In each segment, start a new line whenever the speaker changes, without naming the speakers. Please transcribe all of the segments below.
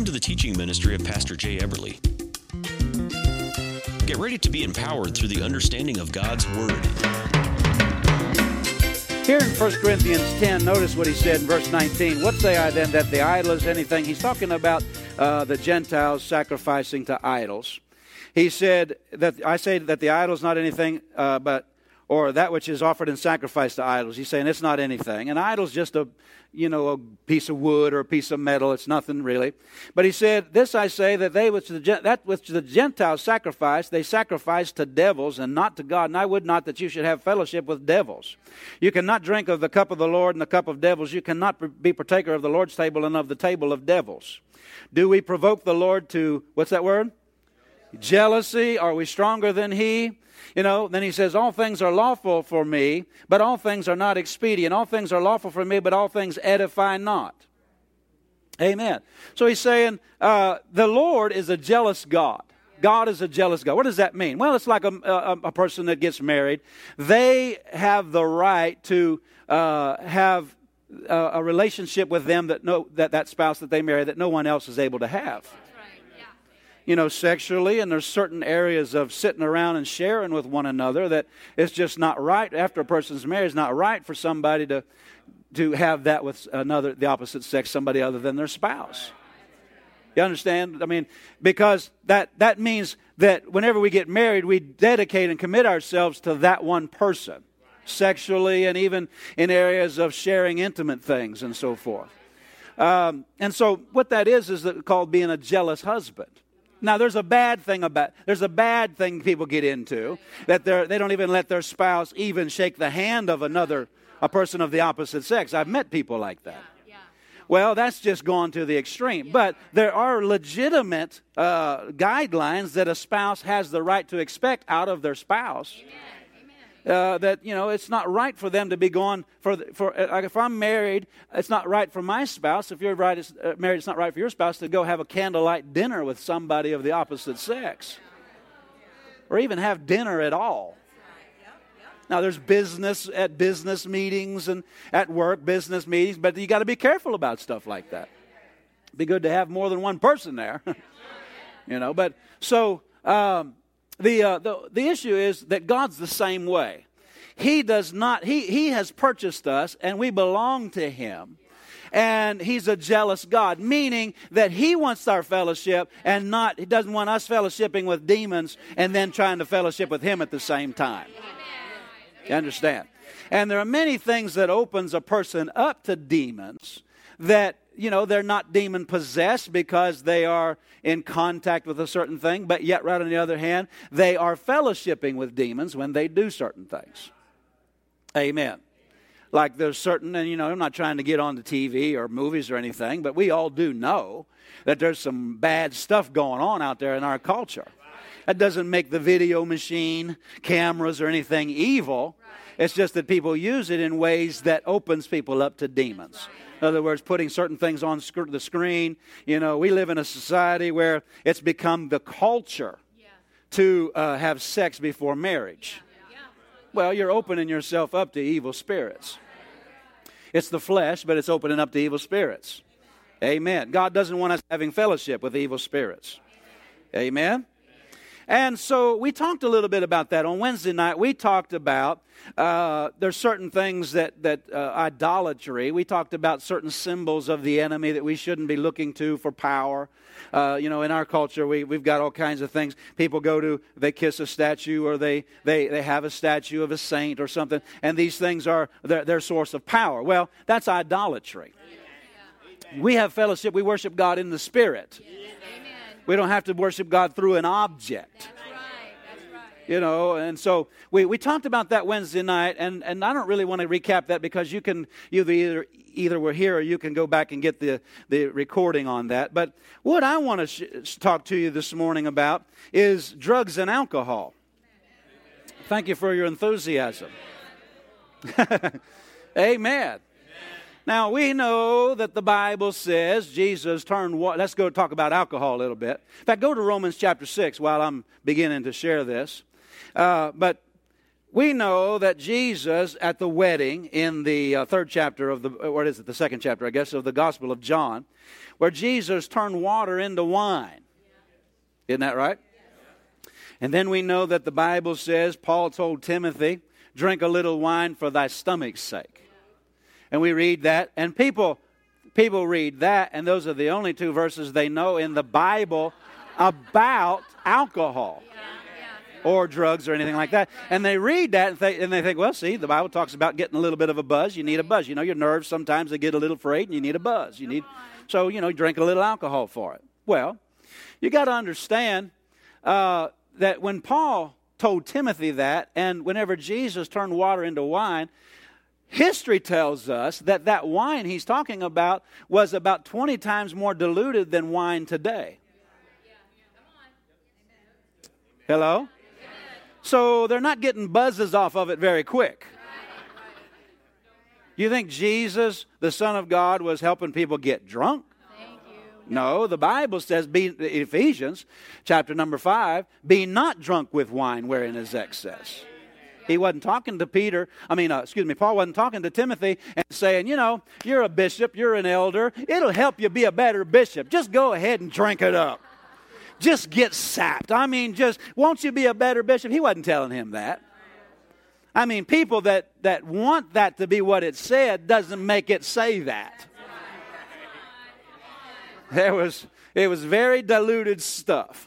to the teaching ministry of Pastor Jay Eberly. Get ready to be empowered through the understanding of God's Word.
Here in 1 Corinthians 10, notice what he said in verse 19. What say I then, that the idol is anything? He's talking about the Gentiles sacrificing to idols. He said that I say that the idol is not anything or that which is offered in sacrifice to idols. He's saying it's not anything. An idol is just a piece of wood or a piece of metal. It's nothing really. But he said, this I say, that that which the Gentiles sacrifice, they sacrifice to devils and not to God. And I would not that you should have fellowship with devils. You cannot drink of the cup of the Lord and the cup of devils. You cannot be partaker of the Lord's table and of the table of devils. Do we provoke the Lord to, what's that word? Jealousy. Are we stronger than He? Then he says, all things are lawful for me, but all things are not expedient. All things are lawful for me, but all things edify not. Amen. So he's saying, the Lord is a jealous God. God is a jealous God. What does that mean? Well, it's like a person that gets married. They have the right to have a relationship with them that spouse that they marry that no one else is able to have. Sexually, and there's certain areas of sitting around and sharing with one another that it's just not right. After a person's married, it's not right for somebody to have that with the opposite sex, somebody other than their spouse. You understand? I mean, because that means that whenever we get married, we dedicate and commit ourselves to that one person, sexually and even in areas of sharing intimate things and so forth. And so what that is called being a jealous husband. Now, there's a bad thing people get into, that they don't even let their spouse even shake the hand of a person of the opposite sex. I've met people like that. Well, that's just gone to the extreme. But there are legitimate guidelines that a spouse has the right to expect out of their spouse. That it's not right for them to be going like if I'm married, it's not right for my spouse. If you're married, it's not right for your spouse to go have a candlelight dinner with somebody of the opposite sex, or even have dinner at all. Now, there's business at business meetings and at work business meetings, but you got to be careful about stuff like that. It'd be good to have more than one person there, But so. The issue is that God's the same way. He does not. He has purchased us, and we belong to Him. And He's a jealous God, meaning that He wants our fellowship, and He doesn't want us fellowshipping with demons and then trying to fellowship with Him at the same time. You understand? And there are many things that opens a person up to demons that, they're not demon possessed because they are in contact with a certain thing, but yet right on the other hand, they are fellowshipping with demons when they do certain things. Amen. Like there's certain, and I'm not trying to get on the TV or movies or anything, but we all do know that there's some bad stuff going on out there in our culture. That doesn't make the video machine, cameras, or anything evil. It's just that people use it in ways that opens people up to demons. In other words, putting certain things on the screen. We live in a society where it's become the culture to have sex before marriage. Well, you're opening yourself up to evil spirits. It's the flesh, but it's opening up to evil spirits. Amen. God doesn't want us having fellowship with evil spirits. Amen. And so we talked a little bit about that. On Wednesday night, we talked about there's certain things that idolatry. We talked about certain symbols of the enemy that we shouldn't be looking to for power. In our culture, we've got all kinds of things. People they kiss a statue, or they have a statue of a saint or something, and these things are their source of power. Well, that's idolatry. We have fellowship. We worship God in the Spirit. We don't have to worship God through an object. That's right. And so we talked about that Wednesday night, and I don't really want to recap that because you either were here or you can go back and get the recording on that. But what I want to talk to you this morning about is drugs and alcohol. Thank you for your enthusiasm. Amen. Now, we know that the Bible says Jesus turned water. Let's go talk about alcohol a little bit. In fact, go to Romans chapter 6 while I'm beginning to share this. But we know that Jesus at the wedding in the third chapter of the second chapter, I guess, of the Gospel of John, where Jesus turned water into wine. Isn't that right? And then we know that the Bible says, Paul told Timothy, drink a little wine for thy stomach's sake. And we read that, and people read that, and those are the only two verses they know in the Bible about alcohol or drugs or anything like that. And they read that and they think, well, see, the Bible talks about getting a little bit of a buzz. You need a buzz. You know, your nerves sometimes they get a little frayed and you need a buzz. So, drink a little alcohol for it. Well, you got to understand that when Paul told Timothy that, and whenever Jesus turned water into wine, history tells us that wine he's talking about was about 20 times more diluted than wine today. Hello? So they're not getting buzzes off of it very quick. You think Jesus, the Son of God, was helping people get drunk? No, the Bible says, Ephesians chapter number 5, be not drunk with wine wherein is excess. He wasn't talking to Paul wasn't talking to Timothy and saying, you're a bishop, you're an elder, it'll help you be a better bishop. Just go ahead and drink it up. Just get sapped. Won't you be a better bishop? He wasn't telling him that. People that want that to be what it said doesn't make it say that. It was very diluted stuff.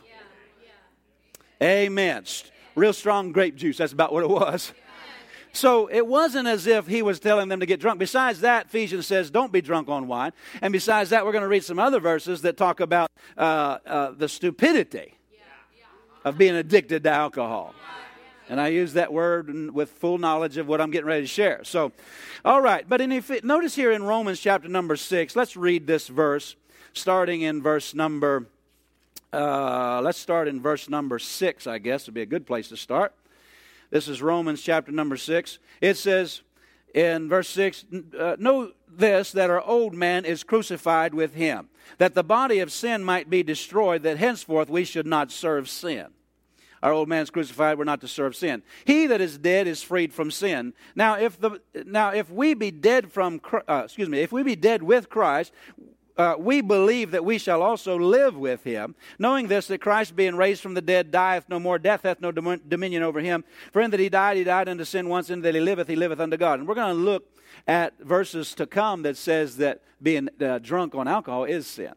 Amen. Real strong grape juice. That's about what it was. So it wasn't as if he was telling them to get drunk. Besides that, Ephesians says, don't be drunk on wine. And besides that, we're going to read some other verses that talk about the stupidity of being addicted to alcohol. And I use that word with full knowledge of what I'm getting ready to share. So, all right. But notice here in Romans chapter number 6, let's read this verse. Starting in verse number, let's start in verse number 6, I guess would be a good place to start. This is Romans chapter number 6. It says in verse 6, know this, that our old man is crucified with him, that the body of sin might be destroyed, that henceforth we should not serve sin. Our old man is crucified, we're not to serve sin. He that is dead is freed from sin. Now, if we be dead if we be dead with Christ, we believe that we shall also live with him, knowing this, that Christ being raised from the dead dieth no more, death hath no dominion over him. For in that he died unto sin once, in that he liveth unto God. And we're going to look at verses to come that says that being drunk on alcohol is sin.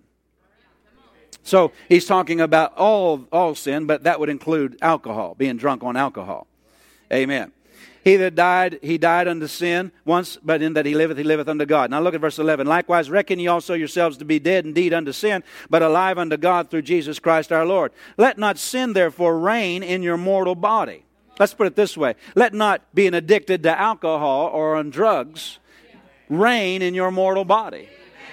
So he's talking about all sin, but that would include alcohol, being drunk on alcohol. Amen. He that died, he died unto sin once, but in that he liveth unto God. Now look at verse 11. Likewise reckon ye also yourselves to be dead indeed unto sin, but alive unto God through Jesus Christ our Lord. Let not sin therefore reign in your mortal body. Let's put it this way. Let not being addicted to alcohol or on drugs reign in your mortal body.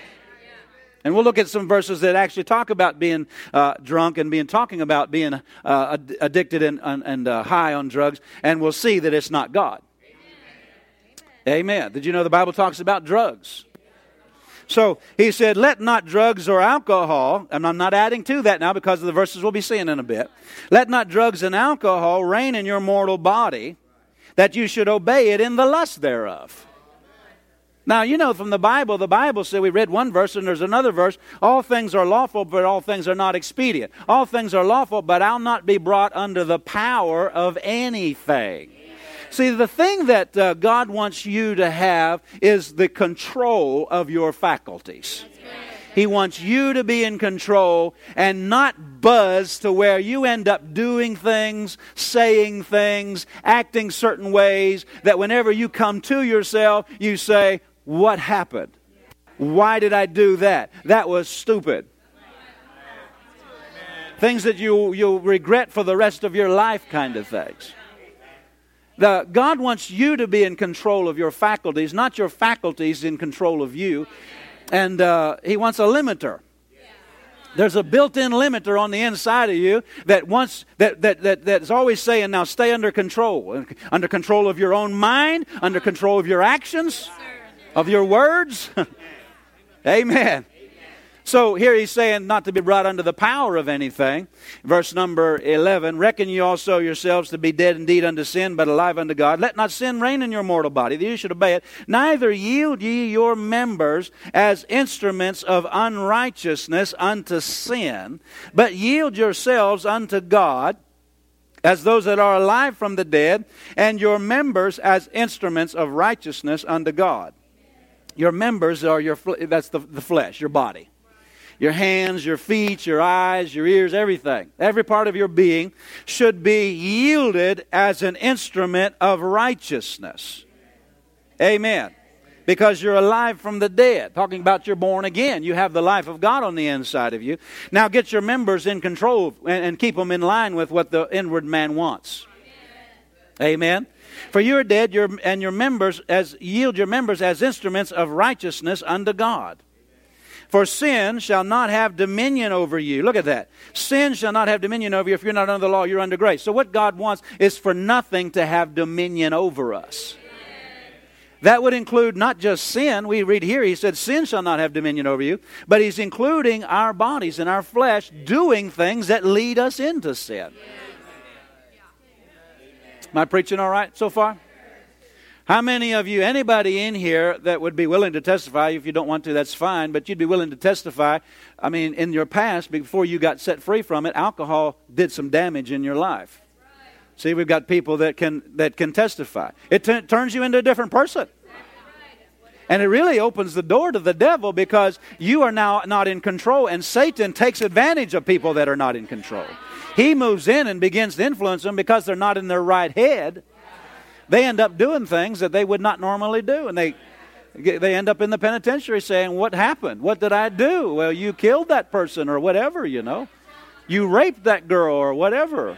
And we'll look at some verses that actually talk about being drunk and talking about being addicted and high on drugs, and we'll see that it's not God. Amen. Did you know the Bible talks about drugs? So he said, let not drugs or alcohol, and I'm not adding to that now because of the verses we'll be seeing in a bit. Let not drugs and alcohol reign in your mortal body, that you should obey it in the lust thereof. Now, from the Bible said, we read one verse and there's another verse, all things are lawful, but all things are not expedient. All things are lawful, but I'll not be brought under the power of anything. See, the thing that God wants you to have is the control of your faculties. He wants you to be in control and not buzz to where you end up doing things, saying things, acting certain ways that whenever you come to yourself, you say, what happened? Why did I do that? That was stupid. Things that you'll regret for the rest of your life kind of things. God wants you to be in control of your faculties, not your faculties in control of you. And He wants a limiter. There's a built-in limiter on the inside of you that's always saying, now stay under control of your own mind, under control of your actions, of your words. Amen. So here he's saying not to be brought under the power of anything. Verse number 11, reckon ye also yourselves to be dead indeed unto sin, but alive unto God. Let not sin reign in your mortal body, that you should obey it. Neither yield ye your members as instruments of unrighteousness unto sin, but yield yourselves unto God as those that are alive from the dead, and your members as instruments of righteousness unto God. Your members are that's the flesh, your body. Your hands, your feet, your eyes, your ears, everything. Every part of your being should be yielded as an instrument of righteousness. Amen. Because you're alive from the dead. Talking about you're born again. You have the life of God on the inside of you. Now get your members in control and keep them in line with what the inward man wants. Amen. For you are dead, yield your members as instruments of righteousness unto God. For sin shall not have dominion over you. Look at that. Sin shall not have dominion over you. If you're not under the law, you're under grace. So what God wants is for nothing to have dominion over us. That would include not just sin. We read here, he said, sin shall not have dominion over you. But he's including our bodies and our flesh doing things that lead us into sin. Am I preaching all right so far? How many of you, anybody in here that would be willing to testify, if you don't want to, that's fine, but you'd be willing to testify, I mean, in your past, before you got set free from it, alcohol did some damage in your life. See, we've got people that can testify. It turns you into a different person. And it really opens the door to the devil because you are now not in control, and Satan takes advantage of people that are not in control. He moves in and begins to influence them because they're not in their right head. They end up doing things that they would not normally do, and they end up in the penitentiary saying, what happened? What did I do? Well, you killed that person or whatever, you know. You raped that girl or whatever.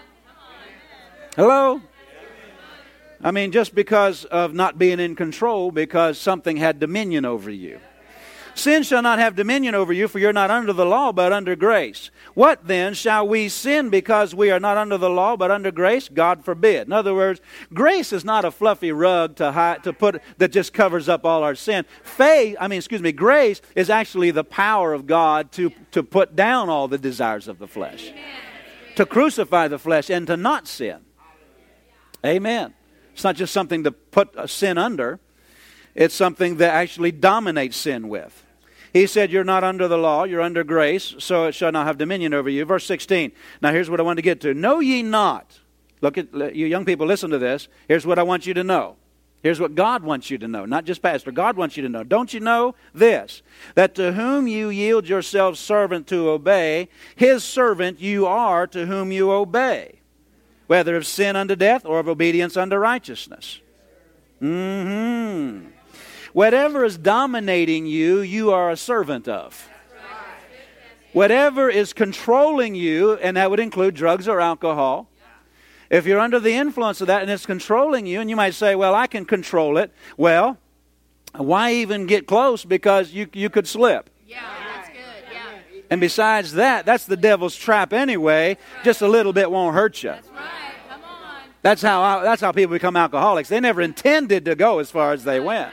Hello? I mean, just because of not being in control, because something had dominion over you. Sin shall not have dominion over you, for you're not under the law, but under grace. What then? Shall we sin because we are not under the law, but under grace? God forbid. In other words, grace is not a fluffy rug to put that just covers up all our sin. Grace is actually the power of God to put down all the desires of the flesh, to crucify the flesh and to not sin. Amen. It's not just something to put a sin under. It's something that actually dominates sin with. He said, you're not under the law, you're under grace, so it shall not have dominion over you. Verse 16. Now here's what I want to get to. Know ye not. Look at you young people, listen to this. Here's what I want you to know. Here's what God wants you to know. Not just pastor. God wants you to know. Don't you know this? That to whom you yield yourselves servant to obey, his servant you are to whom you obey. Whether of sin unto death or of obedience unto righteousness. Whatever is dominating you, you are a servant of. Whatever is controlling you, and that would include drugs or alcohol, if you're under the influence of that and it's controlling you, and you might say, well, I can control it. Well, why even get close? Because you could slip.
Yeah, that's good. Yeah.
And besides that, that's the devil's trap anyway. Just a little bit won't hurt you.
That's right. Come on.
That's how people become alcoholics. They never intended to go as far as they went.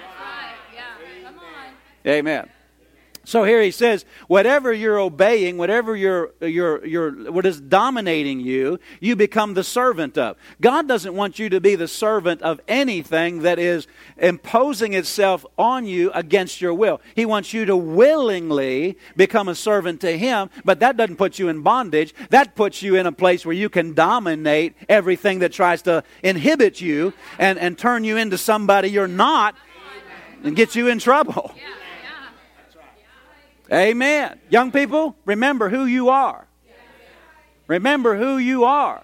Amen. So here he says, whatever you're obeying, whatever what is dominating you, you become the servant of. God doesn't want you to be the servant of anything that is imposing itself on you against your will. He wants you to willingly become a servant to Him, but that doesn't put you in bondage. That puts you in a place where you can dominate everything that tries to inhibit you and turn you into somebody you're not and get you in trouble. Amen. Young people, remember who you are. Remember who you are.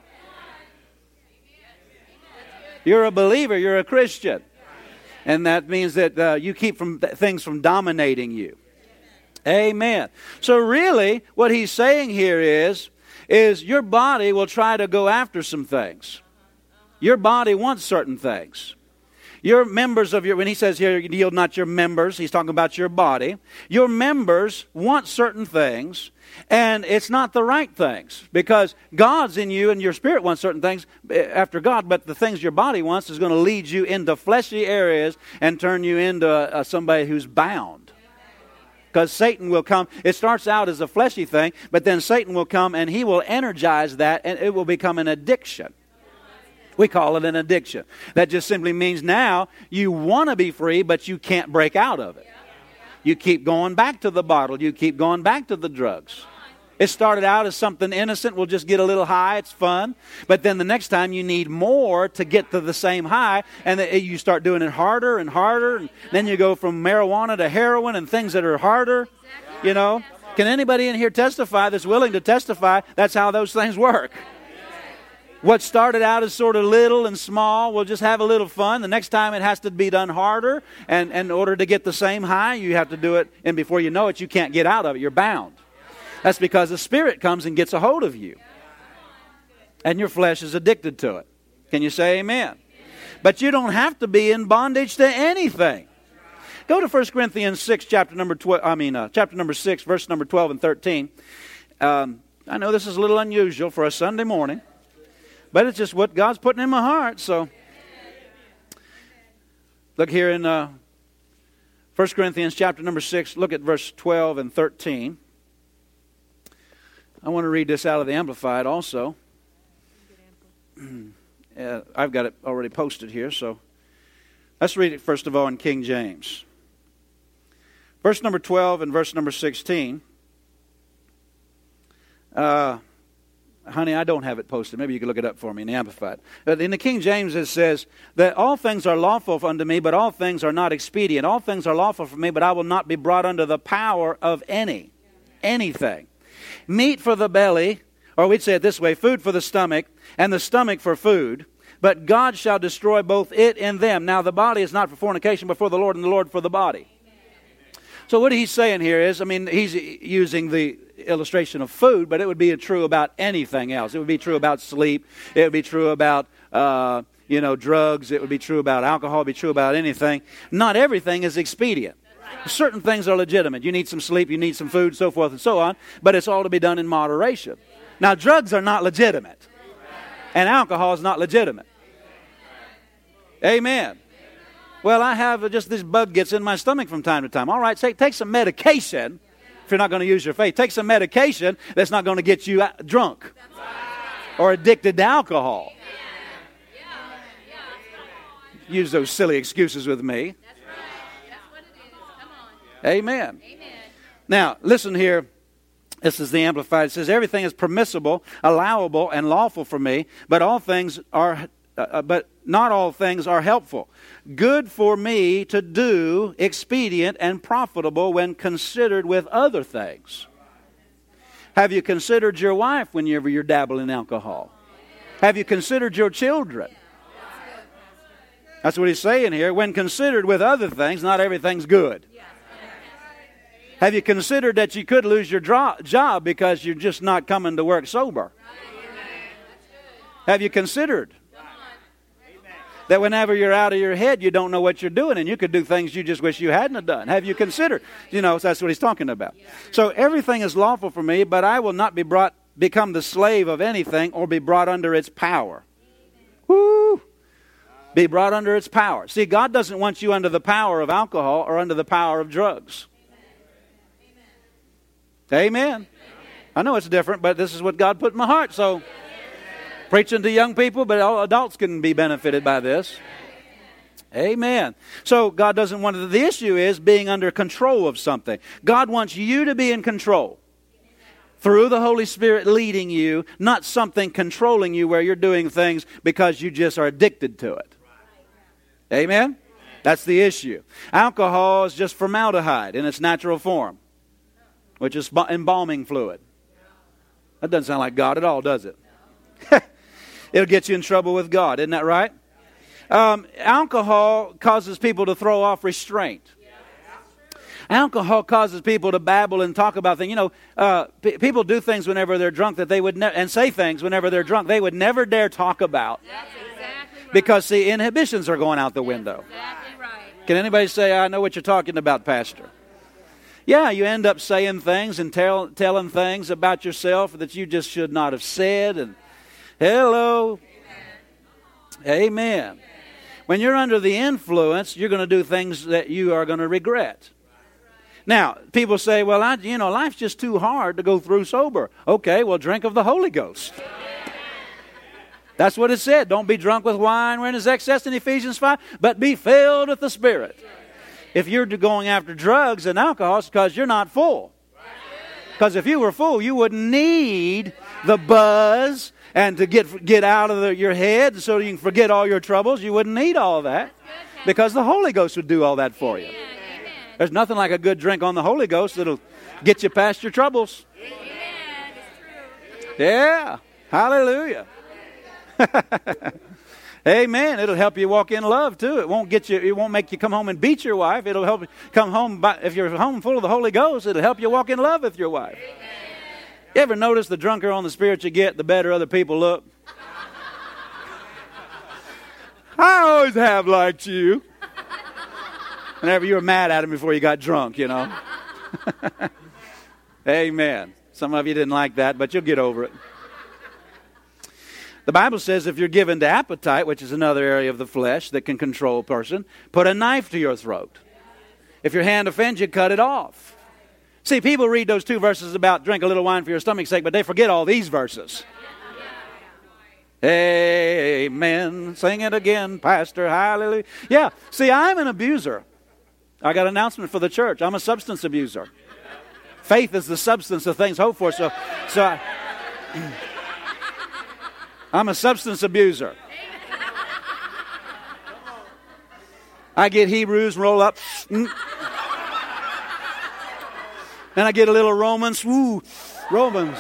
You're a believer. You're a Christian. And that means that you keep things from dominating you. Amen. So really, what he's saying here is your body will try to go after some things. Your body wants certain things. Your members when he says here, yield not your members, he's talking about your body. Your members want certain things, and it's not the right things. Because God's in you, and your spirit wants certain things after God, but the things your body wants is going to lead you into fleshy areas and turn you into somebody who's bound. Because Satan will come. It starts out as a fleshy thing, but then Satan will come and he will energize that, and it will become an addiction. We call it an addiction. That just simply means now you want to be free, but you can't break out of it. You keep going back to the bottle. You keep going back to the drugs. It started out as something innocent. We'll just get a little high. It's fun. But then the next time you need more to get to the same high. And you start doing it harder and harder. And then you go from marijuana to heroin and things that are harder. You know. Can anybody in here testify that's willing to testify that's how those things work? What started out as sort of little and small, we'll just have a little fun. The next time it has to be done harder. And in order to get the same high, you have to do it. And before you know it, you can't get out of it. You're bound. That's because the Spirit comes and gets a hold of you. And your flesh is addicted to it. Can you say amen? But you don't have to be in bondage to anything. Go to 1 Corinthians 6, chapter number 6, verse number 12 and 13. I know this is a little unusual for a Sunday morning, but it's just what God's putting in my heart. So, look here in 1 Corinthians chapter number 6, look at verse 12 and 13. I want to read this out of the Amplified also. I've got it already posted here, so let's read it first of all in King James. Verse number 12 and verse number 16. Honey, I don't have it posted. Maybe you can look it up for me in the Amplified. But in the King James it says that all things are lawful unto me, but all things are not expedient. All things are lawful for me, but I will not be brought under the power of anything. Meat for the belly, or we'd say it this way, food for the stomach, and the stomach for food. But God shall destroy both it and them. Now the body is not for fornication, but for the Lord, and the Lord for the body. So what he's saying here is, he's using the illustration of food, but it would be true about anything else. It would be true about sleep. It would be true about, drugs. It would be true about alcohol. It would be true about anything. Not everything is expedient. Certain things are legitimate. You need some sleep, you need some food, so forth and so on, but it's all to be done in moderation. Now, drugs are not legitimate, and alcohol is not legitimate. Amen. Well, I have just this bug gets in my stomach from time to time. All right, take some medication if you're not going to use your faith. Take some medication that's not going to get you drunk or addicted to alcohol. Use those silly excuses with me. Amen. Now, listen here. This is the Amplified. It says, everything is permissible, allowable, and lawful for me, but not all things are helpful. Good for me to do, expedient, and profitable when considered with other things. Have you considered your wife whenever you're dabbling in alcohol? Have you considered your children? That's what he's saying here. When considered with other things, not everything's good. Have you considered that you could lose your job because you're just not coming to work sober? Have you considered that whenever you're out of your head, you don't know what you're doing, and you could do things you just wish you hadn't have done? Have you considered? That's what he's talking about. So everything is lawful for me, but I will not become the slave of anything or be brought under its power. Woo! Be brought under its power. See, God doesn't want you under the power of alcohol or under the power of drugs. Amen. I know it's different, but this is what God put in my heart. So, preaching to young people, but all adults can be benefited by this. Amen. So, God doesn't want it. The issue is being under control of something. God wants you to be in control. Through the Holy Spirit leading you, not something controlling you where you're doing things because you just are addicted to it. Amen? That's the issue. Alcohol is just formaldehyde in its natural form, which is embalming fluid. That doesn't sound like God at all, does it? It'll get you in trouble with God. Isn't that right? Alcohol causes people to throw off restraint. Alcohol causes people to babble and talk about things. People do things whenever they're drunk that they would and say things whenever they're drunk they would never dare talk about.
That's exactly right.
Because, see, inhibitions are going out the window.
Exactly right.
Can anybody say, I know what you're talking about, Pastor? Yeah, you end up saying things and telling things about yourself that you just should not have said. And hello. Amen. When you're under the influence, you're going to do things that you are going to regret. Now, people say, well, life's just too hard to go through sober. Okay, well, drink of the Holy Ghost. That's what it said. Don't be drunk with wine wherein is excess in Ephesians 5, but be filled with the Spirit. If you're going after drugs and alcohol, it's because you're not full. Because if you were full, you wouldn't need the buzz and to get out of your head so you can forget all your troubles. You wouldn't need all of that because the Holy Ghost would do all that for you. There's nothing like a good drink on the Holy Ghost that'll get you past your troubles. Yeah. Hallelujah. Amen. It'll help you walk in love too. It won't make you come home and beat your wife. It'll help you come home if you're home full of the Holy Ghost, it'll help you walk in love with your wife. You ever notice the drunker on the spirit you get, the better other people look? I always have liked you. Whenever you were mad at him before you got drunk, Amen. Some of you didn't like that, but you'll get over it. The Bible says if you're given to appetite, which is another area of the flesh that can control a person, put a knife to your throat. If your hand offends you, cut it off. See, people read those 2 verses about drink a little wine for your stomach's sake, but they forget all these verses. Amen. Sing it again, Pastor. Hallelujah. Yeah, see, I'm an abuser. I got an announcement for the church. I'm a substance abuser. Faith is the substance of things hoped for. So I'm a substance abuser. I get Hebrews, roll up. And I get a little Romans. Woo, Romans.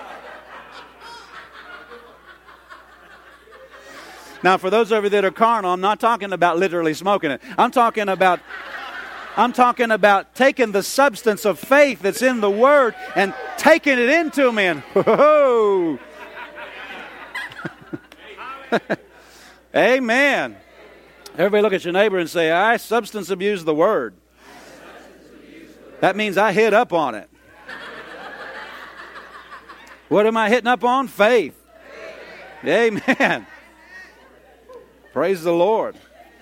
Now, for those of you that are carnal, I'm not talking about literally smoking it. I'm talking about taking the substance of faith that's in the Word and taking it into me. And whoa. Amen. Everybody look at your neighbor and say, I substance abuse the Word. That means I hit up on it. What am I hitting up on? Faith. Amen. Praise the Lord.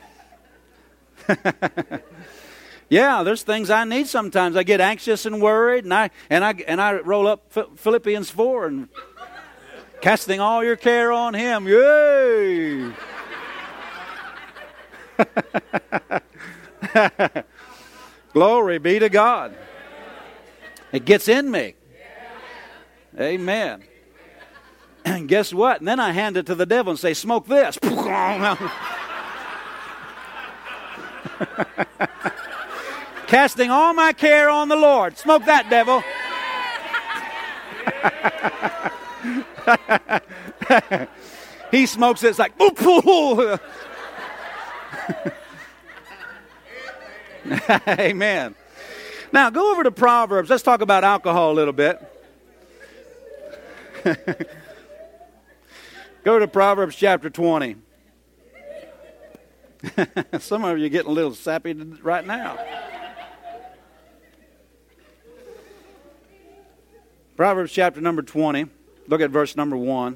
Yeah, there's things I need sometimes. I get anxious and worried, and I roll up Philippians 4 and casting all your care on Him. Yay! Glory be to God. It gets in me. Amen. And guess what? And then I hand it to the devil and say, smoke this. Casting all my care on the Lord. Smoke that, devil. He smokes it. It's like, amen. Now, go over to Proverbs. Let's talk about alcohol a little bit. Go to Proverbs chapter 20. Some of you are getting a little sappy right now. Proverbs chapter number 20. Look at verse number 1.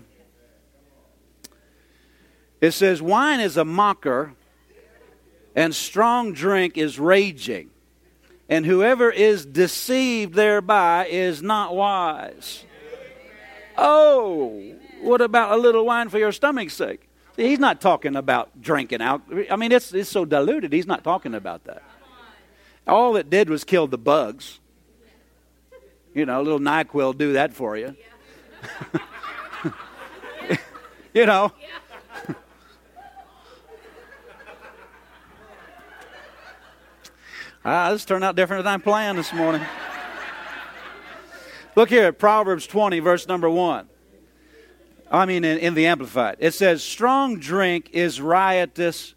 It says, wine is a mocker, and strong drink is raging, and whoever is deceived thereby is not wise. Oh, what about a little wine for your stomach's sake? See, he's not talking about drinking alcohol. I mean, it's so diluted, he's not talking about that. All it did was kill the bugs. A little NyQuil will do that for you. This turned out different than I planned this morning. Look here at Proverbs 20, verse number 1. In the Amplified. It says, strong drink is a riotous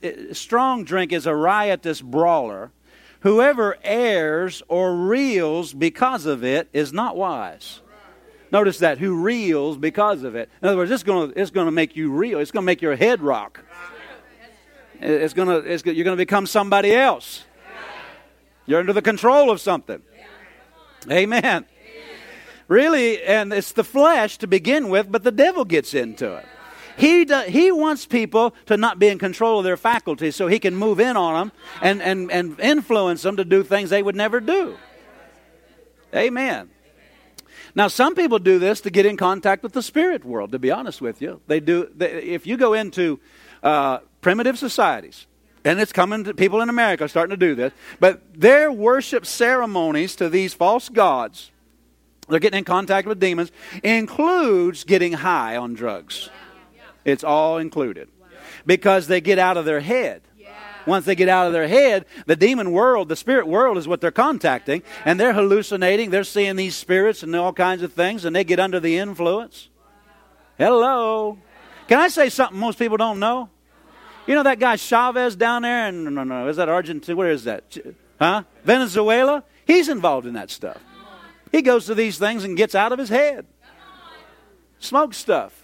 brawler. Whoever errs or reels because of it is not wise. Notice that, who reels because of it. In other words, it's going to make you reel. It's going to make your head rock. You're going to become somebody else. You're under the control of something. Amen. Really, and it's the flesh to begin with, but the devil gets into it. He wants people to not be in control of their faculties so he can move in on them and influence them to do things they would never do. Amen. Now, some people do this to get in contact with the spirit world, to be honest with you. If you go into primitive societies, and it's coming to people in America are starting to do this, but their worship ceremonies to these false gods, they're getting in contact with demons, includes getting high on drugs. It's all included. Because they get out of their head. Once they get out of their head, the demon world, the spirit world is what they're contacting, and they're hallucinating, they're seeing these spirits and all kinds of things, and they get under the influence. Hello. Can I say something most people don't know? You know that guy Chavez down there? No, is that Argentina? Where is that? Venezuela? He's involved in that stuff. He goes to these things and gets out of his head. Smokes stuff.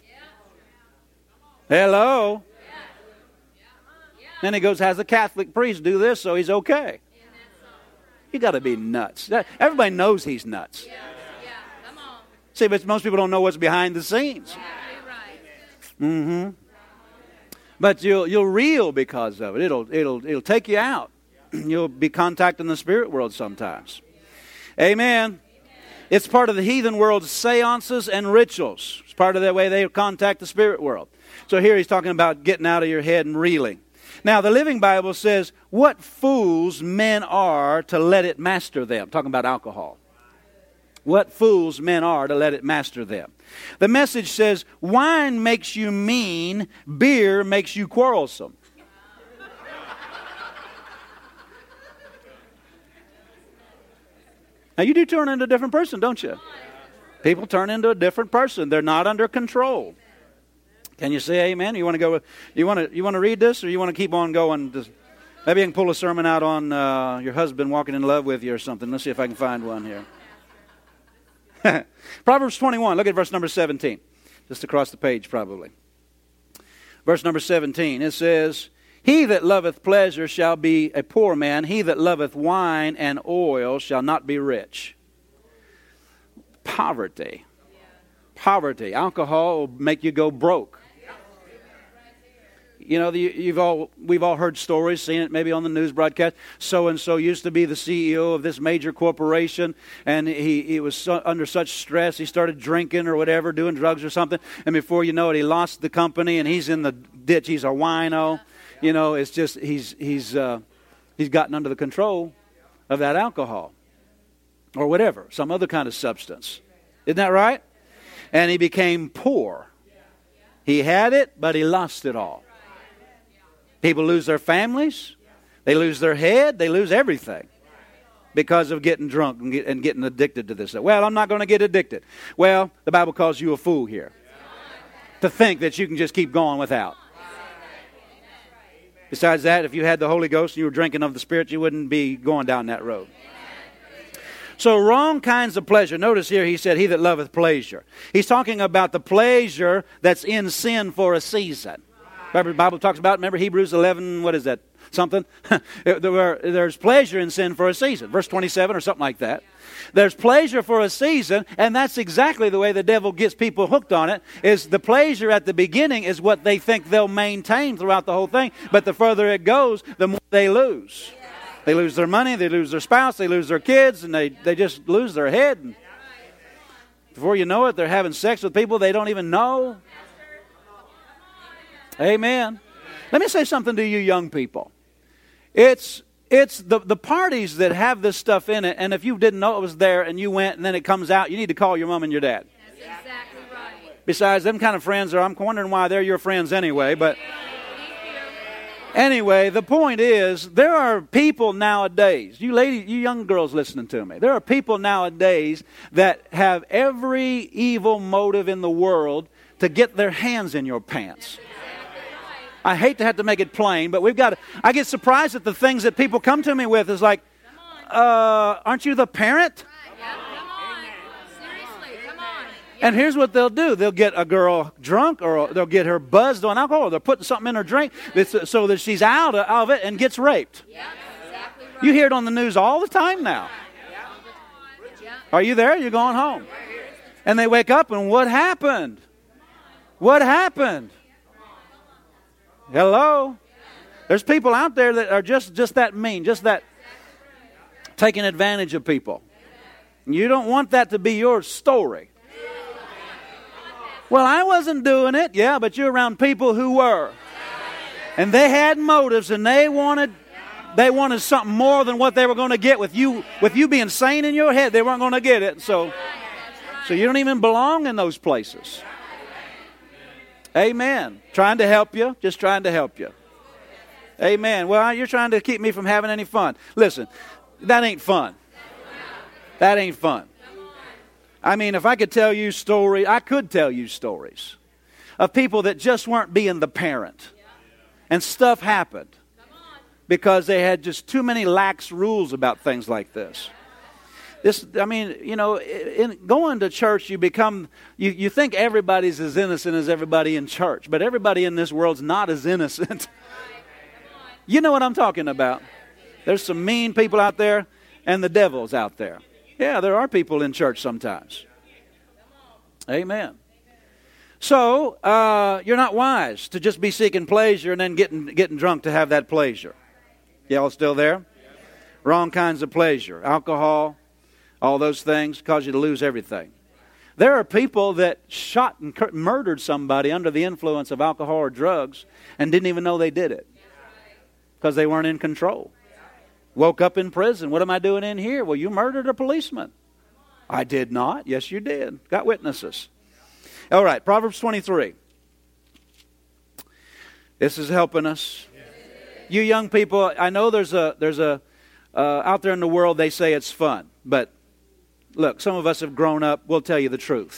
Hello. Then he goes, has a Catholic priest do this, so he's okay. You got to be nuts. Everybody knows he's nuts. See, but most people don't know what's behind the scenes. Mm-hmm. But you'll reel because of it. It'll take you out. You'll be contacting the spirit world sometimes. Amen. It's part of the heathen world's seances and rituals. It's part of the way they contact the spirit world. So here he's talking about getting out of your head and reeling. Now, the Living Bible says, what fools men are to let it master them. Talking about alcohol. What fools men are to let it master them. The Message says, wine makes you mean, beer makes you quarrelsome. Now, you do turn into a different person, don't you? People turn into a different person. They're not under control. Can you say amen? You want to go? You want to read this, or you want to keep on going? Maybe I can pull a sermon out on your husband walking in love with you or something. Let's see if I can find one here. Proverbs 21. Look at verse number 17. Just across the page, probably. Verse number 17. It says, "He that loveth pleasure shall be a poor man. He that loveth wine and oil shall not be rich." Poverty. Poverty. Alcohol will make you go broke. You know, we've all heard stories, seen it maybe on the news broadcast. So-and-so used to be the CEO of this major corporation, and he was under such stress, he started drinking or whatever, doing drugs or something, and before you know it, he lost the company, and he's in the ditch. He's a wino. You know, it's just, he's gotten under the control of that alcohol or whatever, some other kind of substance. Isn't that right? And he became poor. He had it, but he lost it all. People lose their families. They lose their head. They lose everything because of getting drunk and getting addicted to this. Well, I'm not going to get addicted. Well, the Bible calls you a fool here to think that you can just keep going without. Besides that, if you had the Holy Ghost and you were drinking of the Spirit, you wouldn't be going down that road. So wrong kinds of pleasure. Notice here he said, he that loveth pleasure. He's talking about the pleasure that's in sin for a season. Remember, the Bible talks about, remember Hebrews 11, what is that? Something? There's pleasure in sin for a season. Verse 27 or something like that. There's pleasure for a season, and that's exactly the way the devil gets people hooked on it, is the pleasure at the beginning is what they think they'll maintain throughout the whole thing. But the further it goes, the more they lose. They lose their money, they lose their spouse, they lose their kids, and they just lose their head. And before you know it, they're having sex with people they don't even know. Amen. Let me say something to you young people. It's the parties that have this stuff in it, and if you didn't know it was there and you went and then it comes out, you need to call your mom and your dad.
That's exactly right.
Besides, them kind of friends I'm wondering why they're your friends anyway, but anyway, the point is, there are people nowadays, you ladies, you young girls listening to me, there are people nowadays that have every evil motive in the world to get their hands in your pants. I hate to have to make it plain, but I get surprised at the things that people come to me with. Is like, aren't you the parent?
Yeah, come on. Seriously, come on.
And here's what they'll do. They'll get a girl drunk, or they'll get her buzzed on alcohol, or they're putting something in her drink so that she's out of it and gets raped.
Yeah, exactly right.
You hear it on the news all the time now. Are you there? You're going home. And they wake up, and what happened? What happened? Hello? There's people out there that are just that mean, just that taking advantage of people. You don't want that to be your story. Well, I wasn't doing it. Yeah, but you're around people who were. And they had motives, and they wanted something more than what they were going to get with you being sane in your head. They weren't going to get it. So you don't even belong in those places. Amen. Trying to help you, just trying to help you. Amen. Well, you're trying to keep me from having any fun. Listen, that ain't fun. That ain't fun. I mean, if I could tell you stories, I could tell you stories of people that just weren't being the parent. And stuff happened because they had just too many lax rules about things like this. In going to church, you think everybody's as innocent as everybody in church, but everybody in this world's not as innocent. You know what I'm talking about. There's some mean people out there, and the devil's out there. Yeah, there are people in church sometimes. Amen. So, you're not wise to just be seeking pleasure and then getting drunk to have that pleasure. Y'all still there? Wrong kinds of pleasure. Alcohol, all those things cause you to lose everything. There are people that shot and murdered somebody under the influence of alcohol or drugs and didn't even know they did it because they weren't in control. Woke up in prison. What am I doing in here? Well, you murdered a policeman. I did not. Yes, you did. Got witnesses. All right, Proverbs 23. This is helping us. You young people, I know there's a out there in the world they say it's fun, but look, some of us have grown up. We'll tell you the truth.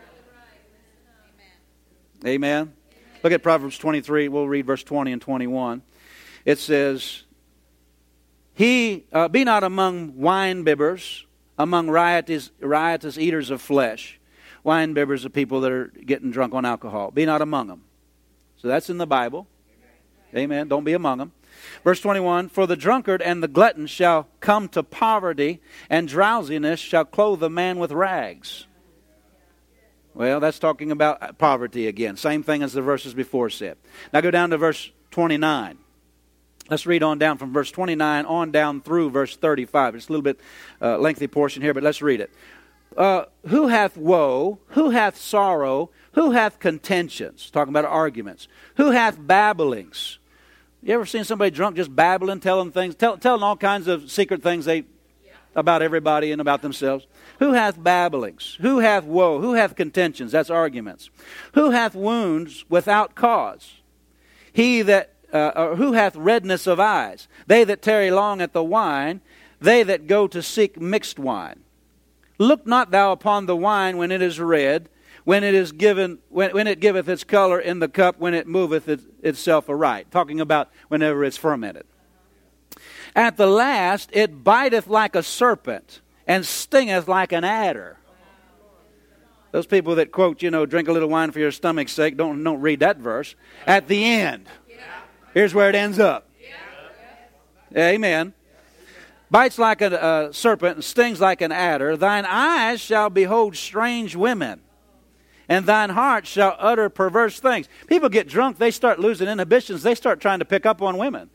Amen. Look at Proverbs 23. We'll read verse 20 and 21. It says, be not among wine bibbers, among riotous eaters of flesh. Wine bibbers are people that are getting drunk on alcohol. Be not among them. So that's in the Bible. Amen. Don't be among them. Verse 21, for the drunkard and the glutton shall come to poverty, and drowsiness shall clothe a man with rags. Well, that's talking about poverty again. Same thing as the verses before said. Now go down to verse 29. Let's read on down from verse 29 on down through verse 35. It's a little bit lengthy portion here, but let's read it. Who hath woe? Who hath sorrow? Who hath contentions? Talking about arguments. Who hath babblings? You ever seen somebody drunk just babbling, telling things, telling all kinds of secret things about everybody and about themselves? Who hath babblings? Who hath woe? Who hath contentions? That's arguments. Who hath wounds without cause? Who hath redness of eyes? They that tarry long at the wine, they that go to seek mixed wine. Look not thou upon the wine when it is red, when it is given, when it giveth its color in the cup, when it moveth itself aright. Talking about whenever it's fermented. At the last it biteth like a serpent, and stingeth like an adder. Those people that quote, drink a little wine for your stomach's sake, don't read that verse. At the end, here's where it ends up. Amen. Bites like a serpent and stings like an adder. Thine eyes shall behold strange women, and thine heart shall utter perverse things. People get drunk, they start losing inhibitions, they start trying to pick up on women.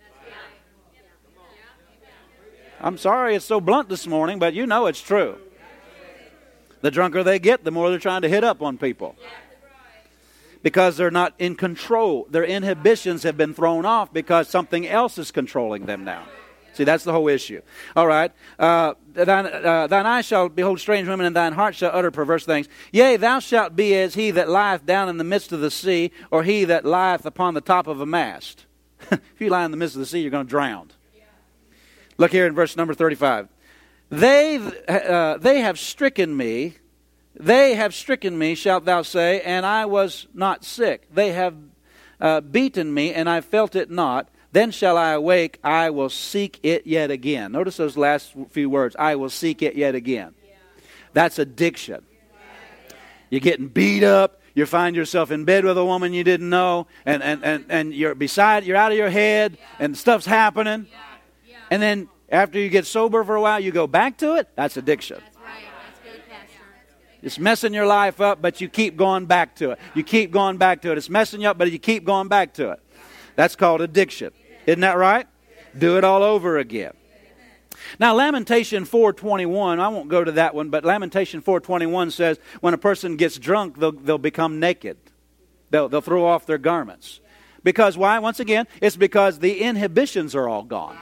I'm sorry it's so blunt this morning, but it's true. The drunker they get, the more they're trying to hit up on people. Because they're not in control. Their inhibitions have been thrown off because something else is controlling them now. See, that's the whole issue. All right. Thine eyes shall behold strange women, and thine heart shall utter perverse things. Yea, thou shalt be as he that lieth down in the midst of the sea, or he that lieth upon the top of a mast. If you lie in the midst of the sea, you're going to drown. Look here in verse number 35. They have stricken me. They have stricken me, shalt thou say, and I was not sick. They have beaten me, and I felt it not. Then shall I awake, I will seek it yet again. Notice those last few words. I will seek it yet again. That's addiction. You're getting beat up. You find yourself in bed with a woman you didn't know. And you're out of your head. And stuff's happening. And then after you get sober for a while, you go back to it. That's addiction.
That's right. That's good, Pastor.
It's messing your life up, but you keep going back to it. You keep going back to it. It's messing you up, but you keep going back to it. That's called addiction. Isn't that right? Do it all over again. Now, Lamentation 4:21, I won't go to that one, but Lamentation 4:21 says when a person gets drunk, they'll become naked. They'll throw off their garments. Because why? Once again, it's because the inhibitions are all gone.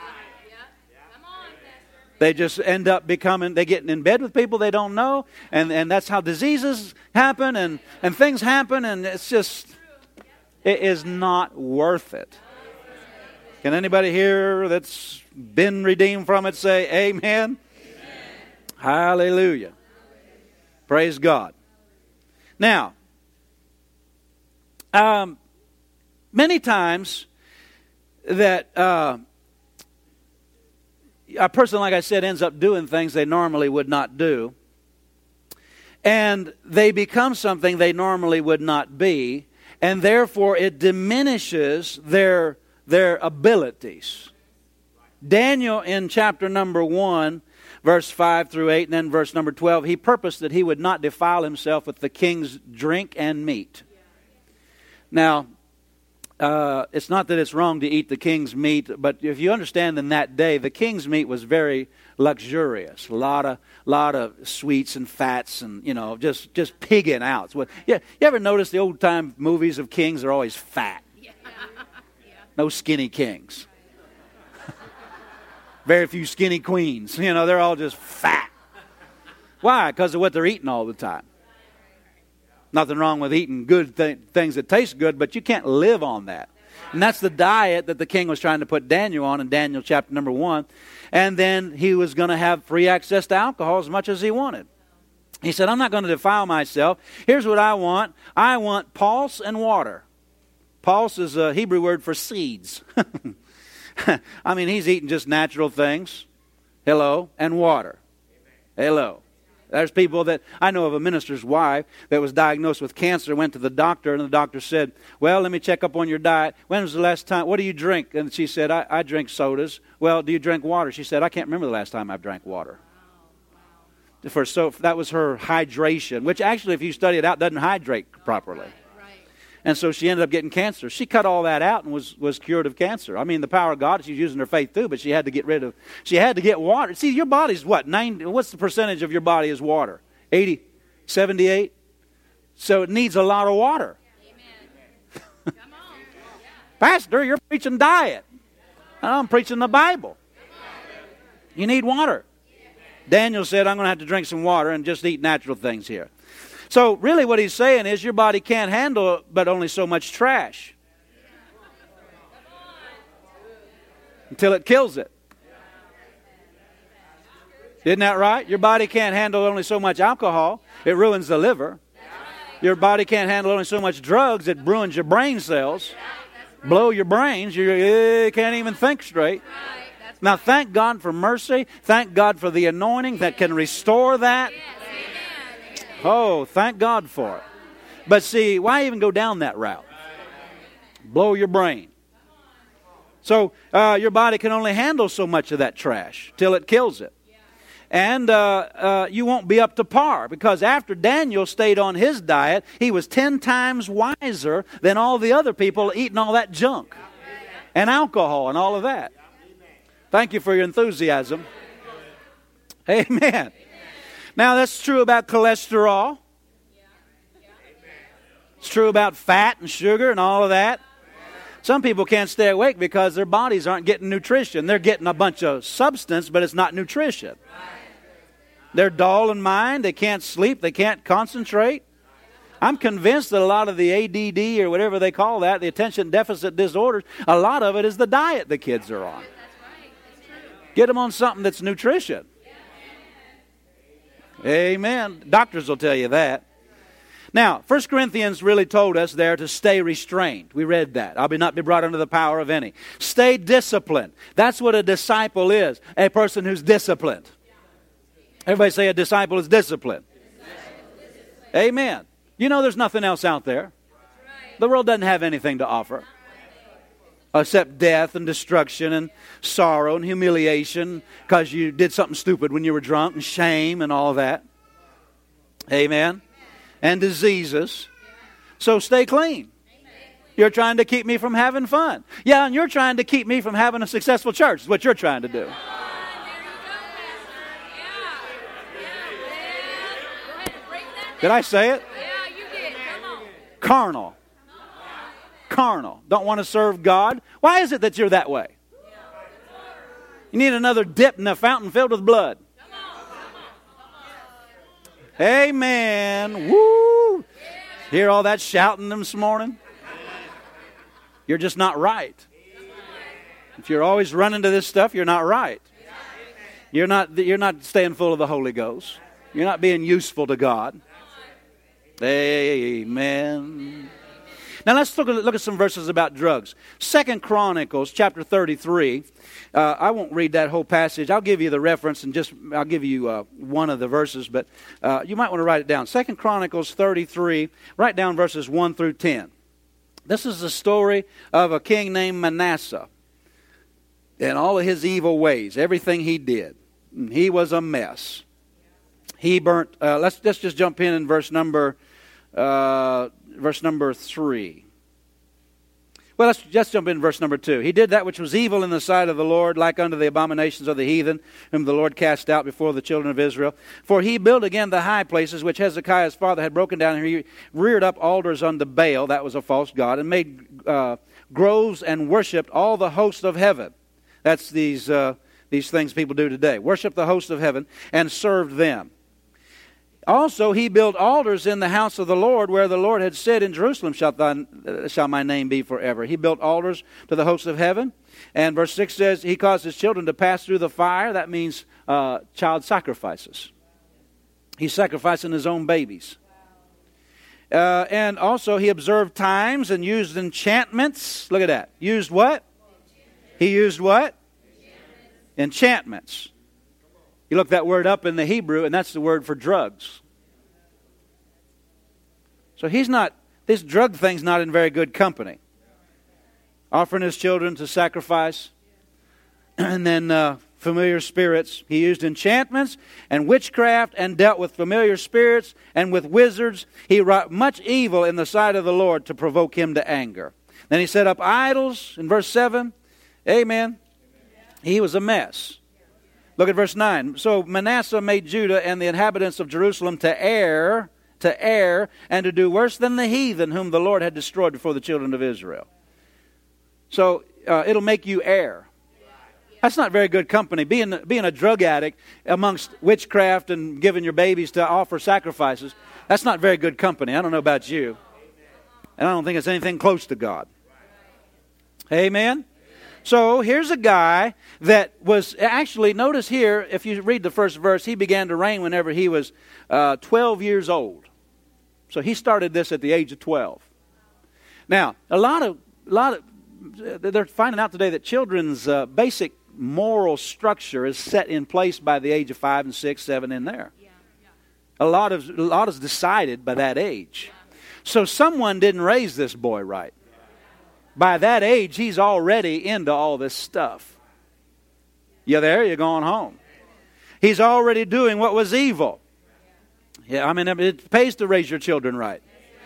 They just end up they get in bed with people they don't know, and that's how diseases happen, and things happen, and it's just, it is not worth it. Can anybody here that's been redeemed from it say amen? Amen. Hallelujah. Praise God. Now, many times that a person, like I said, ends up doing things they normally would not do. And they become something they normally would not be. And therefore it diminishes their abilities. Daniel in chapter number 1, verse 5 through 8, and then verse number 12, he purposed that he would not defile himself with the king's drink and meat. Now, it's not that it's wrong to eat the king's meat, but if you understand, in that day, the king's meat was very luxurious. A lot of sweets and fats, and just pigging out. You ever notice the old time movies of kings are always fat? No skinny kings. Very few skinny queens. They're all just fat. Why? Because of what they're eating all the time. Nothing wrong with eating good things that taste good, but you can't live on that. And that's the diet that the king was trying to put Daniel on in Daniel chapter number 1. And then he was going to have free access to alcohol as much as he wanted. He said, I'm not going to defile myself. Here's what I want. I want pulse and water. Pulse is a Hebrew word for seeds. I mean, he's eating just natural things. Hello. And water. Hello. There's people that, I know of a minister's wife that was diagnosed with cancer, went to the doctor, and the doctor said, well, let me check up on your diet. When was the last time, what do you drink? And she said, I drink sodas. Well, do you drink water? She said, I can't remember the last time I've drank water. So that was her hydration, which actually, if you study it out, doesn't hydrate properly. And so she ended up getting cancer. She cut all that out and was cured of cancer. I mean, the power of God, she's using her faith too, but she had to get water. See, your body's what? What's the percentage of your body is water? 80, 78? So it needs a lot of water.
Amen. Come on.
Pastor, you're preaching diet. I'm preaching the Bible. You need water. Daniel said, I'm going to have to drink some water and just eat natural things here. So really what he's saying is your body can't handle but only so much trash until it kills it. Isn't that right? Your body can't handle only so much alcohol. It ruins the liver. Your body can't handle only so much drugs. It ruins your brain cells. Blow your brains. You can't even think straight. Now thank God for mercy. Thank God for the anointing that can restore that. Oh, thank God for it. But see, why even go down that route? Blow your brain. So your body can only handle so much of that trash till it kills it. And you won't be up to par, because after Daniel stayed on his diet, he was 10 times wiser than all the other people eating all that junk and alcohol and all of that. Thank you for your enthusiasm. Amen. Now, that's true about cholesterol. It's true about fat and sugar and all of that. Some people can't stay awake because their bodies aren't getting nutrition. They're getting a bunch of substance, but it's not nutrition. They're dull in mind. They can't sleep. They can't concentrate. I'm convinced that a lot of the ADD or whatever they call that, the attention deficit disorders, a lot of it is the diet the kids are on. Get them on something that's nutrition. Amen. Doctors will tell you that. Now, 1 Corinthians really told us there to stay restrained. We read that. I'll not be brought under the power of any. Stay disciplined. That's what a disciple is. A person who's disciplined. Everybody say a disciple is disciplined. Amen. You know there's nothing else out there. The world doesn't have anything to offer except death and destruction and sorrow and humiliation because you did something stupid when you were drunk, and shame and all of that. Amen. And diseases. So stay clean. You're trying to keep me from having fun. Yeah, and you're trying to keep me from having a successful church is what you're trying to do. Did I say it?
Yeah, you did. Come on.
Carnal. Carnal. Don't want to serve God. Why is it that you're that way? You need another dip in a fountain filled with blood. Amen. Woo. Hear all that shouting this morning? You're just not right. If you're always running to this stuff, you're not right. You're not staying full of the Holy Ghost. You're not being useful to God. Amen. Now let's look at some verses about drugs. 2 Chronicles chapter 33. I won't read that whole passage. I'll give you the reference and I'll give you one of the verses, but you might want to write it down. 2 Chronicles 33, write down verses 1 through 10. This is the story of a king named Manasseh and all of his evil ways, everything he did. He was a mess. He burnt, let's just jump in verse number 3. Well, let's just jump in verse number 2. He did that which was evil in the sight of the Lord, like unto the abominations of the heathen, whom the Lord cast out before the children of Israel. For he built again the high places which Hezekiah's father had broken down, and he reared up altars unto Baal, that was a false god, and made groves and worshipped all the hosts of heaven. That's these things people do today. Worship the hosts of heaven and served them. Also, he built altars in the house of the Lord, where the Lord had said, in Jerusalem shall my name be forever. He built altars to the hosts of heaven. And verse 6 says, he caused his children to pass through the fire. That means child sacrifices. He's sacrificing his own babies. And also, he observed times and used enchantments. Look at that. Used what? He used what? Enchantments. You look that word up in the Hebrew, and that's the word for drugs. So this drug thing's not in very good company. Offering his children to sacrifice. And then familiar spirits. He used enchantments and witchcraft and dealt with familiar spirits and with wizards. He wrought much evil in the sight of the Lord to provoke him to anger. Then he set up idols in verse 7. Amen. He was a mess. Look at verse 9. So Manasseh made Judah and the inhabitants of Jerusalem to err, and to do worse than the heathen whom the Lord had destroyed before the children of Israel. So it'll make you err. That's not very good company. Being a drug addict amongst witchcraft and giving your babies to offer sacrifices, that's not very good company. I don't know about you. And I don't think it's anything close to God. Amen? So here's a guy that was actually, notice here, if you read the first verse, he began to reign whenever he was 12 years old. So he started this at the age of 12. Now, a lot of they're finding out today that children's basic moral structure is set in place by the age of 5 and 6, 7 in there. A lot is decided by that age. So someone didn't raise this boy right. By that age, he's already into all this stuff. You there? You're going home. He's already doing what was evil. Yeah, I mean, it pays to raise your children right.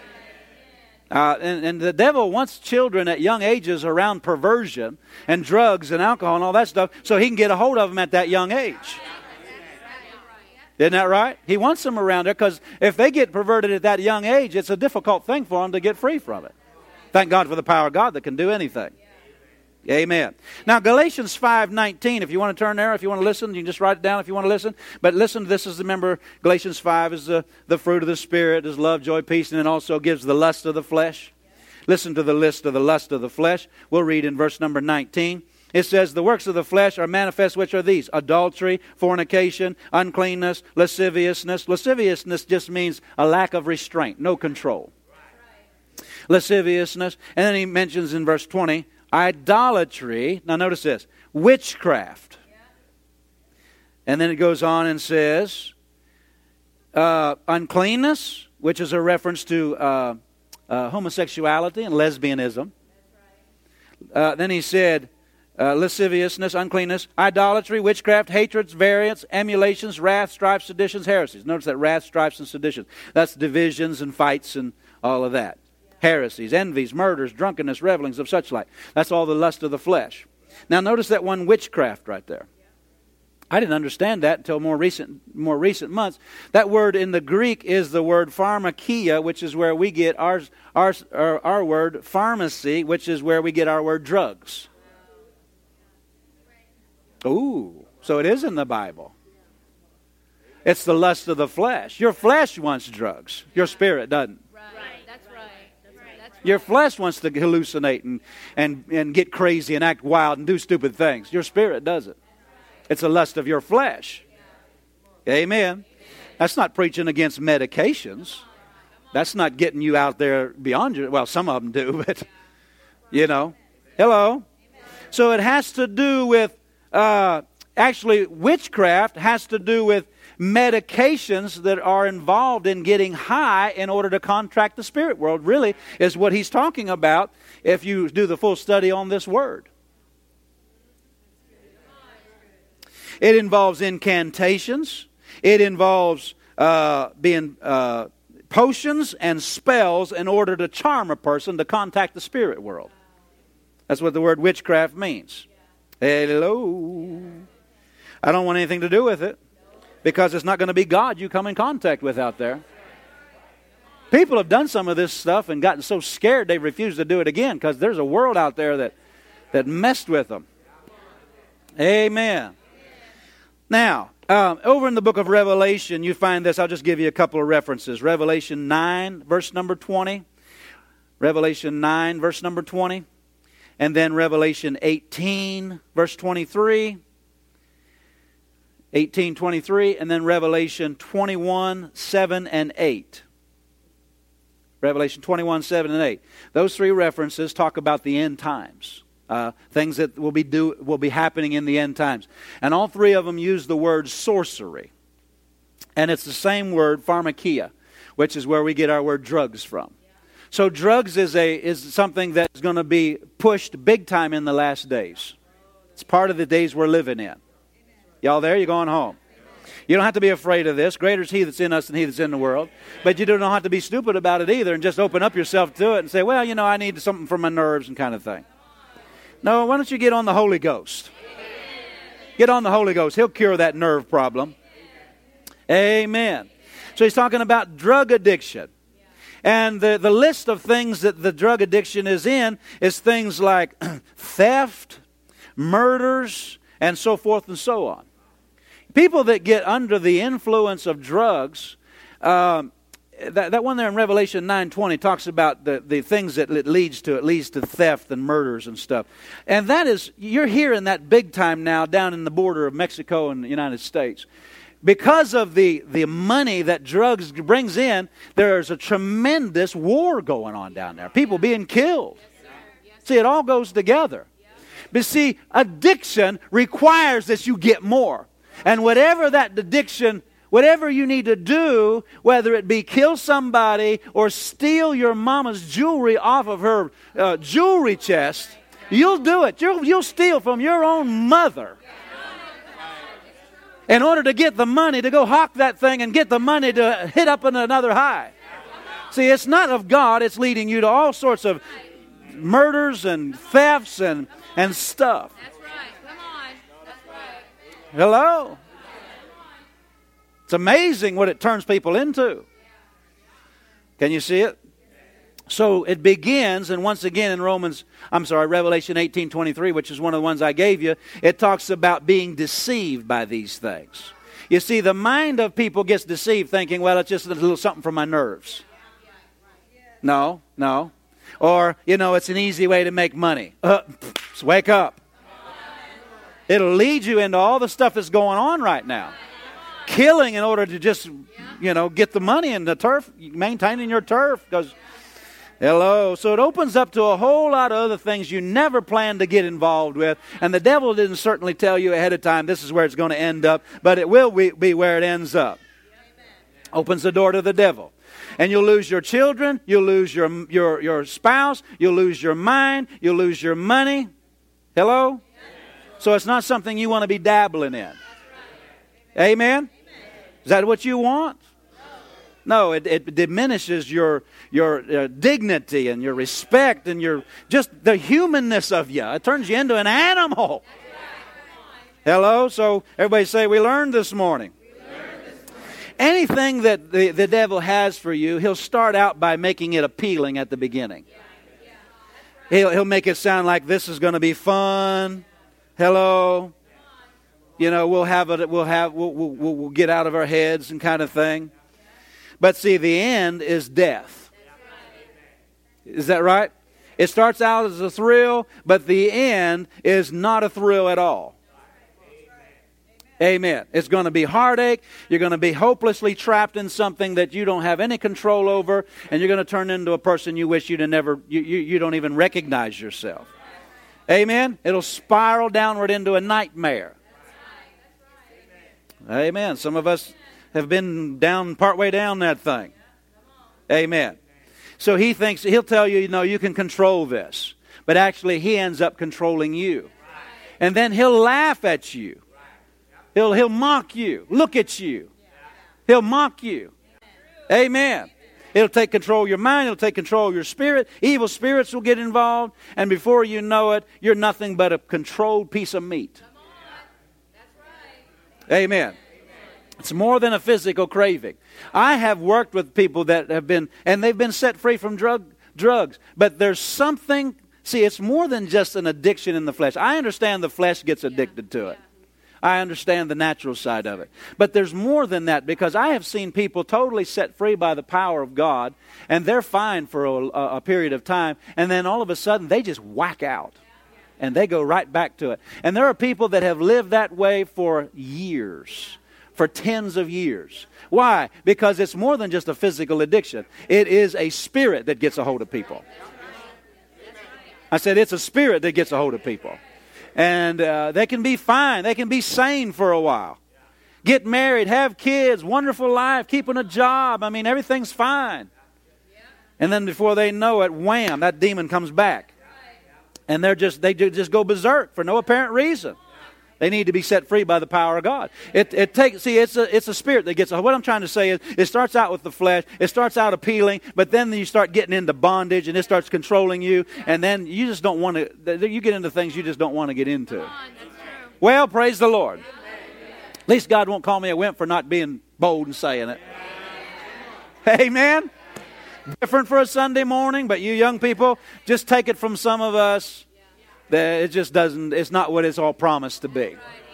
And the devil wants children at young ages around perversion and drugs and alcohol and all that stuff so he can get a hold of them at that young age. Isn't that right? He wants them around there because if they get perverted at that young age, it's a difficult thing for them to get free from it. Thank God for the power of God that can do anything. Amen. Now, Galatians 5:19, if you want to turn there, if you want to listen, you can just write it down if you want to listen. But listen, this is, remember, Galatians 5 is the fruit of the Spirit, is love, joy, peace, and it also gives the lust of the flesh. Listen to the list of the lust of the flesh. We'll read in verse number 19. It says, the works of the flesh are manifest, which are these: adultery, fornication, uncleanness, lasciviousness. Lasciviousness just means a lack of restraint, no control. Lasciviousness. And then he mentions in verse 20, idolatry. Now notice this, witchcraft. And then it goes on and says, uncleanness, which is a reference to homosexuality and lesbianism. Then he said, lasciviousness, uncleanness, idolatry, witchcraft, hatreds, variance, emulations, wrath, strife, seditions, heresies. Notice that wrath, strifes, and seditions. That's divisions and fights and all of that. heresies, envies, murders, drunkenness, revelings of such like. That's all the lust of the flesh. Now notice that one witchcraft right there. I didn't understand that until more recent months. That word in the Greek is the word pharmakia, which is where we get our word pharmacy, which is where we get our word drugs. Ooh, so it is in the Bible. It's the lust of the flesh. Your flesh wants drugs. Your spirit doesn't.
Right. That's right. That's right.
Your flesh wants to hallucinate and get crazy and act wild and do stupid things. Your spirit doesn't. It's a lust of your flesh. Amen. That's not preaching against medications. That's not getting you out there beyond your... Well, some of them do, but, you know. Hello. So it has to do with... actually, witchcraft has to do with medications that are involved in getting high in order to contract the spirit world, really, is what he's talking about if you do the full study on this word. It involves incantations. It involves being potions and spells in order to charm a person to contact the spirit world. That's what the word witchcraft means. Hello. I don't want anything to do with it because it's not going to be God you come in contact with out there. People have done some of this stuff and gotten so scared they refuse to do it again because there's a world out there that messed with them. Amen. Now, over in the book of Revelation, you find this. I'll just give you a couple of references. Revelation 9, verse number 20. Revelation 9, verse number 20. And then Revelation 18, verse 23. 18:23. And then Revelation 21, 7 and 8. Revelation 21, 7 and 8. Those three references talk about the end times. Things that will be happening in the end times. And all three of them use the word sorcery. And it's the same word, pharmakia, which is where we get our word drugs from. So drugs is something that's going to be pushed big time in the last days. It's part of the days we're living in. Y'all there? You're going home. You don't have to be afraid of this. Greater is He that's in us than he that's in the world. But you don't have to be stupid about it either and just open up yourself to it and say, well, I need something for my nerves and kind of thing. No, why don't you get on the Holy Ghost? Get on the Holy Ghost. He'll cure that nerve problem. Amen. So he's talking about drug addiction. And the list of things that the drug addiction is in is things like theft, murders, and so forth and so on. People that get under the influence of drugs, that one there in Revelation 9:20 talks about the things that it leads to. It leads to theft and murders and stuff. And that is, you're hearing that big time now down in the border of Mexico and the United States. Because of the money that drugs brings in, there's a tremendous war going on down there. People being killed. See, it all goes together. But see, addiction requires that you get more. And whatever that addiction, whatever you need to do, whether it be kill somebody or steal your mama's jewelry off of her jewelry chest, you'll do it. You'll steal from your own mother in order to get the money to go hawk that thing and get the money to hit up in another high. See, it's not of God. It's leading you to all sorts of murders and thefts and stuff.
That's right. Come on. That's right.
Hello? It's amazing what it turns people into. Can you see it? So it begins, and once again in Revelation 18:23, which is one of the ones I gave you, it talks about being deceived by these things. You see, the mind of people gets deceived thinking, well, it's just a little something for my nerves. No. Or, it's an easy way to make money. Wake up. It'll lead you into all the stuff that's going on right now. Killing in order to just, get the money and the turf, maintaining your turf. Because, hello. So it opens up to a whole lot of other things you never planned to get involved with. And the devil didn't certainly tell you ahead of time this is where it's going to end up. But it will be where it ends up. Opens the door to the devil. And you'll lose your children. You'll lose your spouse. You'll lose your mind. You'll lose your money. Hello? So it's not something you want to be dabbling in. Amen? Is that what you want? No, it diminishes your dignity and your respect and your just the humanness of you. It turns you into an animal. Hello? So everybody say, we learned this morning. Anything that the devil has for you, he'll start out by making it appealing at the beginning. He'll make it sound like this is going to be fun. Hello? You know, we'll get out of our heads and kind of thing. But see, the end is death. Is that right? It starts out as a thrill, but the end is not a thrill at all. Amen. It's going to be heartache. You're going to be hopelessly trapped in something that you don't have any control over, and you're going to turn into a person you wish you'd never, you don't even recognize yourself. Amen. It'll spiral downward into a nightmare. Amen. Some of us have been down, partway down that thing. Amen. So he thinks, he'll tell you, you can control this. But actually, he ends up controlling you. And then he'll laugh at you. He'll mock you. Look at you. He'll mock you. Amen. It'll take control of your mind. It'll take control of your spirit. Evil spirits will get involved. And before you know it, you're nothing but a controlled piece of meat. Amen. It's more than a physical craving. I have worked with people that have been, and they've been set free from drugs. But there's something, see, it's more than just an addiction in the flesh. I understand the flesh gets addicted to it. I understand the natural side of it. But there's more than that, because I have seen people totally set free by the power of God, and they're fine for a period of time, and then all of a sudden they just whack out, and they go right back to it. And there are people that have lived that way for years, for tens of years. Why? Because it's more than just a physical addiction. It is a spirit that gets a hold of people. I said it's a spirit that gets a hold of people. And they can be fine. They can be sane for a while. Get married, have kids, wonderful life, keeping a job. I mean, everything's fine. And then before they know it, wham, that demon comes back. And they just go berserk for no apparent reason. They need to be set free by the power of God. It's a spirit that gets. What I'm trying to say is, it starts out with the flesh. It starts out appealing, but then you start getting into bondage, and it starts controlling you, and then you just don't want to. You get into things you just don't want to get into. Well, praise the Lord. At least God won't call me a wimp for not being bold and saying it. Amen. Different for a Sunday morning, but you young people, just take it from some of us. That it just doesn't. It's not what it's all promised to be.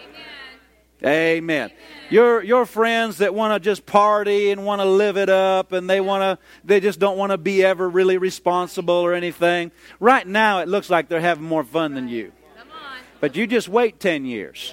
Amen. Your friends that want to just party and want to live it up, and they just don't want to be ever really responsible or anything. Right now, it looks like they're having more fun than you. But you just wait 10 years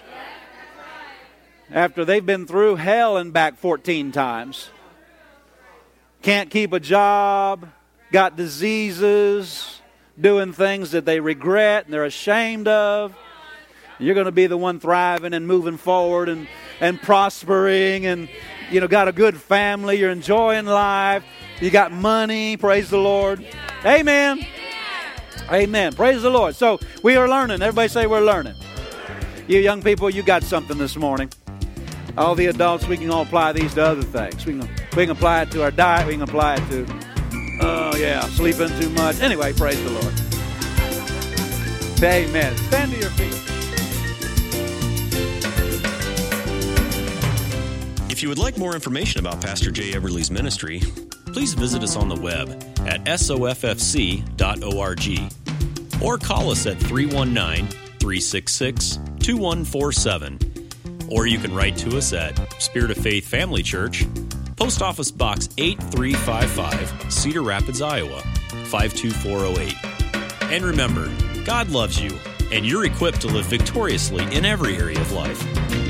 after they've been through hell and back 14 times. Can't keep a job, got diseases, doing things that they regret and they're ashamed of. You're going to be the one thriving and moving forward and prospering, and got a good family. You're enjoying life. You got money. Praise the Lord. Amen. Amen. Praise the Lord. So we are learning. Everybody say we're learning. You young people, you got something this morning. All the adults, we can all apply these to other things. We can apply it to our diet. We can apply it to sleeping too much. Anyway, praise the Lord. Amen. Stand to your feet.
If you would like more information about Pastor Jay Eberly's ministry, please visit us on the web at soffc.org or call us at 319-366-2147. Or you can write to us at Spirit of Faith Family Church, Post Office Box 8355, Cedar Rapids, Iowa, 52408. And remember, God loves you, and you're equipped to live victoriously in every area of life.